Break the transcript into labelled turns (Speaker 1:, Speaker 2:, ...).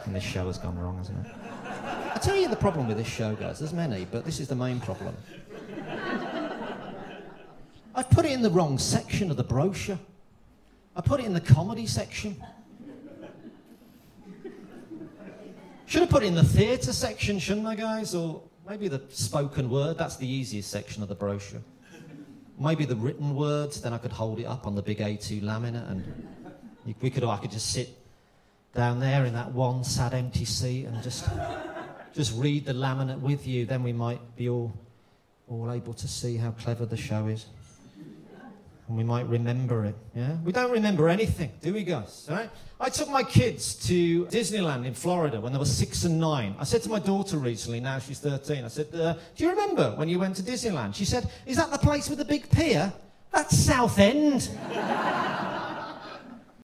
Speaker 1: And this show has gone wrong, hasn't it? I tell you the problem with this show, guys. There's many, but this is the main problem. I've put it in the wrong section of the brochure. I put it in the comedy section. Should have put it in the theatre section, shouldn't I, guys? Or maybe the spoken word. That's the easiest section of the brochure. Maybe the written words. Then I could hold it up on the big A2 laminate, and I could just sit down there in that one sad empty seat and just read the laminate with you. Then we might be all able to see how clever the show is. And we might remember it, yeah? We don't remember anything, do we, guys? All right? I took my kids to Disneyland in Florida when they were 6 and 9. I said to my daughter recently, now she's 13, I said, do you remember when you went to Disneyland? She said, is that the place with the big pier? That's Southend.